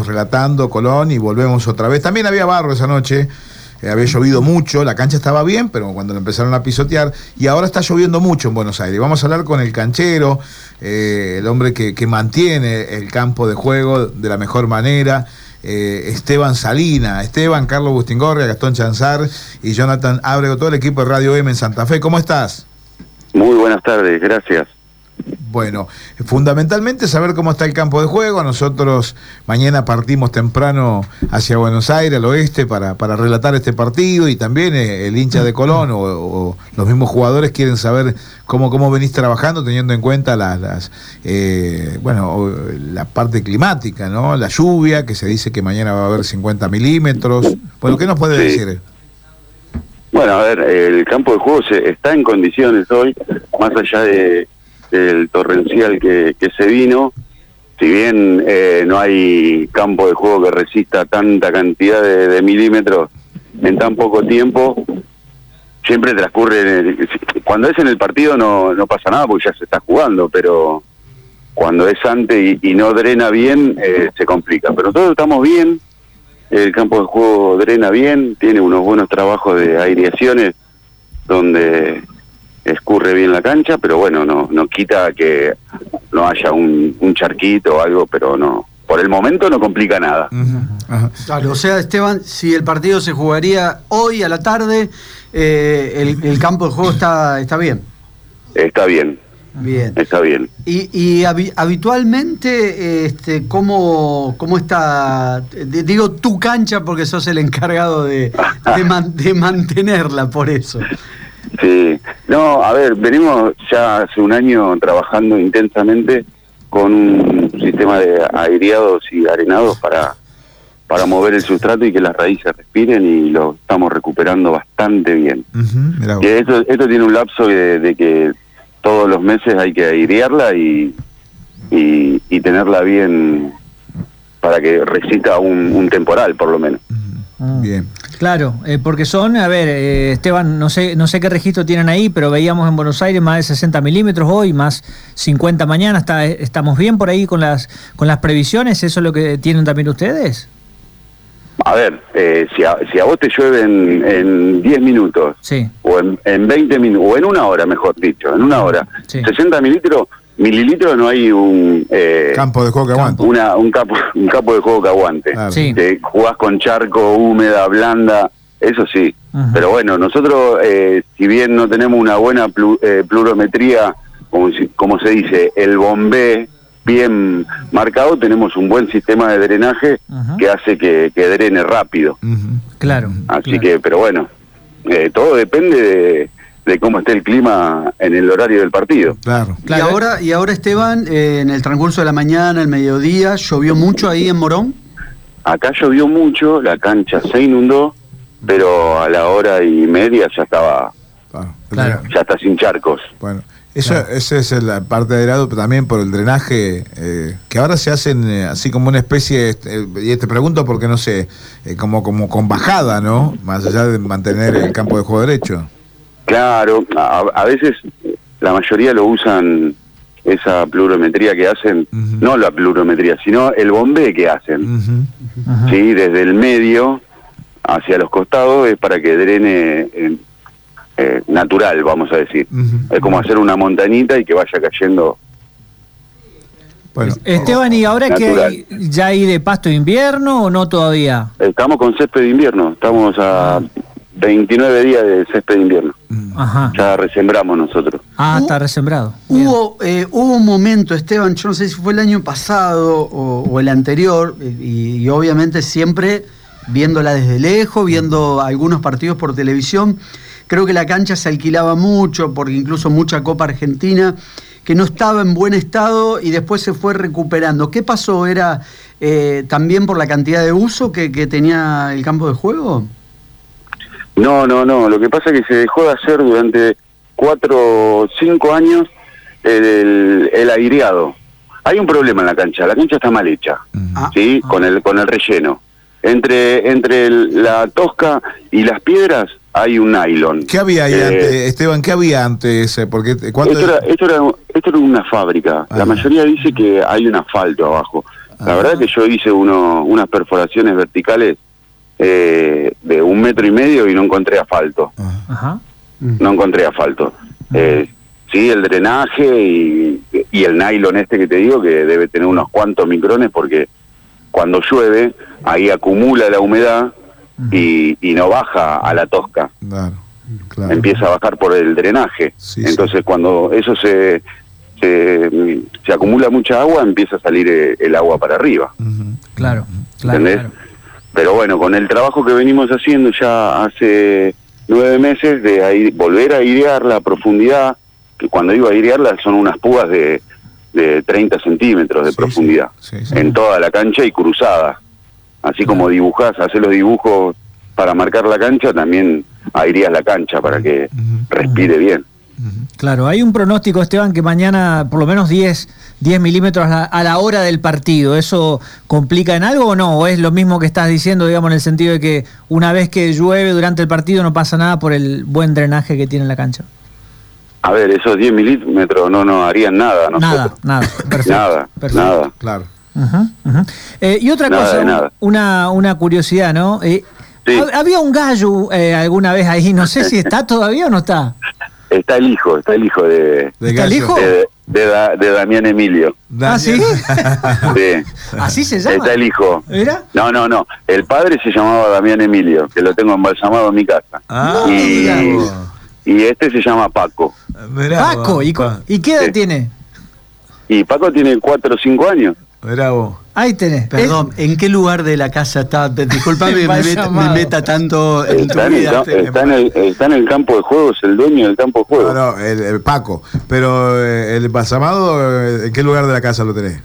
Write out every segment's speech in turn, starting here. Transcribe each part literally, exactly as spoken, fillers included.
estamos relatando Colón y volvemos otra vez. También había barro esa noche, eh, había llovido mucho, la cancha estaba bien, pero cuando lo empezaron a pisotear, y ahora está lloviendo mucho en Buenos Aires. Vamos a hablar con el canchero, eh, el hombre que, que mantiene el campo de juego de la mejor manera, eh, Esteban Salina. Esteban, Carlos Bustingorria, Gastón Chanzar y Jonathan Ábrego, todo el equipo de Radio M en Santa Fe. ¿Cómo estás? Muy buenas tardes, gracias. Bueno, fundamentalmente saber cómo está el campo de juego. Nosotros mañana partimos temprano hacia Buenos Aires, al oeste, para, para relatar este partido, y también eh, el hincha de Colón o, o los mismos jugadores quieren saber cómo, cómo venís trabajando, teniendo en cuenta las, las eh, bueno, la parte climática, ¿no? La lluvia, que se dice que mañana va a haber cincuenta milímetros. Bueno, ¿qué nos puede sí. decir? Bueno, a ver, el campo de juego se, está en condiciones hoy, más allá de del torrencial que, que se vino. Si bien eh, no hay campo de juego que resista tanta cantidad de, de milímetros en tan poco tiempo, siempre transcurre en el, cuando es en el partido no, no pasa nada porque ya se está jugando, pero cuando es antes y, y no drena bien, eh, se complica. Pero nosotros estamos bien, el campo de juego drena bien, tiene unos buenos trabajos de aireaciones donde escurre bien la cancha, pero bueno, no no quita que no haya un, un charquito o algo, pero no, por el momento no complica nada. Uh-huh. Uh-huh. Claro, o sea, Esteban, si el partido se jugaría hoy a la tarde, eh, el, el campo de juego está está bien. Está bien. Bien. Está bien. Y, y habi- habitualmente, este, ¿cómo, cómo está? D- digo tu cancha porque sos el encargado de, de, man- de mantenerla, por eso. Sí, no, a ver, venimos ya hace un año trabajando intensamente con un sistema de aireados y arenados para, para mover el sustrato y que las raíces respiren, y lo estamos recuperando bastante bien. Uh-huh, que esto, esto tiene un lapso de, de que todos los meses hay que airearla y, y, y tenerla bien para que resista un, un temporal, por lo menos. Ah, bien. Claro, eh, porque son, a ver, eh, Esteban, no sé no sé qué registro tienen ahí, pero veíamos en Buenos Aires más de sesenta milímetros hoy, más cincuenta mañana. Está, ¿Estamos bien por ahí con las con las previsiones? ¿Eso es lo que tienen también ustedes? A ver, eh, si, a, si a vos te llueve en, en diez minutos, sí, o en, en veinte minutos, o en una hora, mejor dicho, en una hora, sí, sesenta mililitros, mililitros no hay un... Eh, campo de juego que aguante. Una, un, campo, un campo de juego que aguante. Claro. Sí. Te jugás con charco, húmeda, blanda, eso sí. Uh-huh. Pero bueno, nosotros, eh, si bien no tenemos una buena plu, eh, plurometría, como, como se dice, el bombé bien marcado, tenemos un buen sistema de drenaje uh-huh. que hace que, que drene rápido. Uh-huh. Claro. Así claro. que, pero bueno, eh, todo depende de... de cómo esté el clima en el horario del partido. Claro. Y ahora, y ahora Esteban, eh, en el transcurso de la mañana, el mediodía, ¿llovió mucho ahí en Morón? Acá llovió mucho, la cancha se inundó, pero a la hora y media ya estaba, claro. Claro. ya está sin charcos. Bueno, eso, claro. esa es la parte de lado, pero también por el drenaje, eh, que ahora se hacen eh, así como una especie, eh, y te pregunto porque no sé, eh, como, como con bajada, ¿no? Más allá de mantener el campo de juego derecho. Claro, a, a veces la mayoría lo usan, esa plurometría que hacen, uh-huh. no la plurometría, sino el bombé que hacen, uh-huh. Uh-huh. sí, desde el medio hacia los costados, es para que drene eh, eh, natural, vamos a decir. Uh-huh. Es como hacer una montañita y que vaya cayendo. Bueno, Esteban, ¿y ahora que ya hay de pasto de invierno o no todavía? Estamos con césped de invierno, estamos a veintinueve días de césped de invierno. Ajá. Ya resembramos nosotros. Ah, está resembrado. Hubo eh, hubo un momento, Esteban, yo no sé si fue el año pasado o, o el anterior, y, y obviamente siempre viéndola desde lejos, viendo algunos partidos por televisión, creo que la cancha se alquilaba mucho, porque incluso mucha Copa Argentina, que no estaba en buen estado y después se fue recuperando. ¿Qué pasó? ¿Era eh, también por la cantidad de uso que, que tenía el campo de juego? No, no, no. Lo que pasa es que se dejó de hacer durante cuatro o cinco años el, el, el aireado. Hay un problema en la cancha. La cancha está mal hecha, uh-huh. ¿sí? Ah. Con el con el relleno. Entre entre el, la tosca y las piedras hay un nylon. ¿Qué había ahí eh, antes, Esteban? ¿Qué había antes? Porque, esto, era, esto, era, esto era una fábrica. Ah. La mayoría dice que hay un asfalto abajo. La Ah. verdad que yo hice uno, unas perforaciones verticales eh, de un metro y medio y no encontré asfalto. Ajá. Ajá. No encontré asfalto. Eh, sí, el drenaje y, y el nylon este que te digo, que debe tener unos cuantos micrones, porque cuando llueve, ahí acumula la humedad y, y no baja a la tosca. Claro, claro. Empieza a bajar por el drenaje. Sí, Entonces sí. cuando eso se, se, se acumula mucha agua, empieza a salir eh, el agua para arriba. Ujú. Claro, claro, ¿Entendés? claro. Pero bueno, con el trabajo que venimos haciendo ya hace nueve meses de aire- volver a airearla a profundidad, que cuando digo airearla son unas púas de, de treinta centímetros de Sí, profundidad, sí, sí, sí. en toda la cancha y cruzada. Así como dibujás, haces los dibujos para marcar la cancha, también aireas la cancha para que Ujú. respire bien. Claro, hay un pronóstico, Esteban, que mañana por lo menos diez, diez milímetros a la, a la hora del partido. ¿Eso complica en algo o no? ¿O es lo mismo que estás diciendo, digamos, en el sentido de que una vez que llueve durante el partido no pasa nada por el buen drenaje que tiene la cancha? A ver, esos diez milímetros no nos harían nada a nosotros. Nada, nada. Perfecto. Nada, perfecto. nada. Claro. Ujú, ujú. Eh, y otra Nada cosa, de nada. Una, una curiosidad, ¿no? Eh, Sí. hab- Había un gallo eh, alguna vez ahí, no sé si está todavía o no está. Está el hijo, está el hijo de, De ¿Está el gallo. hijo? de, de, Da- de Damián Emilio. ¿Ah, sí? Sí. ¿Así se llama? Está el hijo. ¿Era? No, no, no. El padre se llamaba Damián Emilio, que lo tengo embalsamado en mi casa. Ah, y, mirá vos. y este se llama Paco. Mirá Paco, vos, ¿y, cu- pa- ¿y qué edad Sí. tiene? Y Paco tiene cuatro o cinco años. mirá vos. Ahí tenés. Perdón, ¿en qué lugar de la casa está? Disculpame que me, Mal meta, llamado. me meta tanto en tu Está en, el, vida. ca- está, en el, está en el campo de juego, es el dueño del campo de juego. No, no, el, el Paco. Pero eh, el embalsamado, eh, ¿en qué lugar de la casa lo tenés?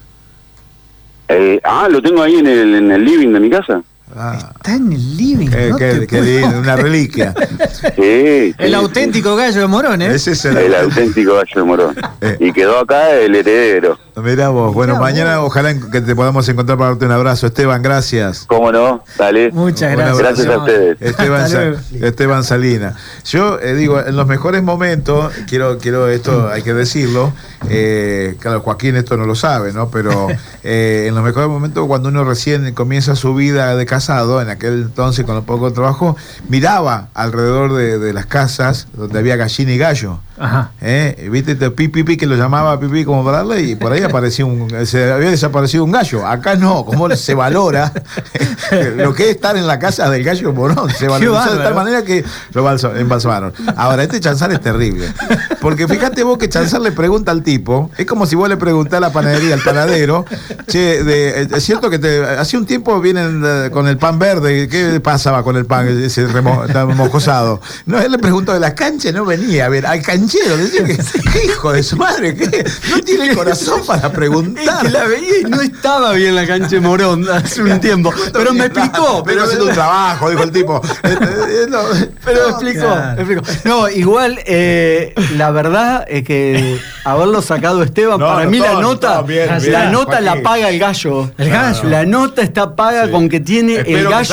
Eh, ah, lo tengo ahí en el, en el living de mi casa. Ah, Está en el living. qué, no qué- te qué puedo lindo, creer. una reliquia. Sí, sí, El sí. auténtico gallo de Morón, ¿eh? Ese es el, El auténtico gallo de Morón. Eh. Y quedó acá el heredero. Mirá vos. Bueno, Mirá mañana vos. ojalá que te podamos encontrar para darte un abrazo. Esteban, gracias. ¿Cómo no? Dale. Muchas Un gracias. abrazo. Gracias a ustedes. Esteban, Hasta Sa- luego. Esteban Salina. Yo eh, digo, en los mejores momentos, quiero, quiero esto hay que decirlo, eh, claro, Joaquín esto no lo sabe, ¿no? Pero eh, en los mejores momentos, cuando uno recién comienza su vida de casado, en aquel entonces con lo poco trabajo, miraba alrededor de, de las casas donde había gallina y gallo. Ajá. ¿Eh? ¿Viste? Este Pi, pi, pi, que lo llamaba Pipi como para darle y por ahí aparecía un, se había desaparecido un gallo. Acá no, como se valora lo que es estar en la casa del gallo Morón. Se valorizó de tal manera que lo balsa- embalsamaron. Ahora, este Chanzar es terrible. Porque fíjate vos que Chanzar le pregunta al tipo, es como si vos le preguntás a la panadería, al panadero, che, de, es cierto que te, hace un tiempo vienen eh, con el pan verde, ¿qué pasaba con el pan ese remo, tan mojosado? No, él le preguntó de las canchas, no venía a ver, al canchero, decía que ¿qué hijo de su madre, que no tiene el corazón para Es preguntar. que la veía y no estaba bien la cancha de Morón hace un tiempo. Pero me explicó. Pero haciendo un trabajo, dijo el tipo. Eh, eh, no, Pero no, me explicó, claro. me explicó. No, igual, eh, la verdad es que haberlo sacado Esteban, No, para no, mí la todo, nota, todo bien, la bien, nota la Joaquín. paga el gallo. El gallo. La nota está paga Sí. con que tiene Espero el que gallo.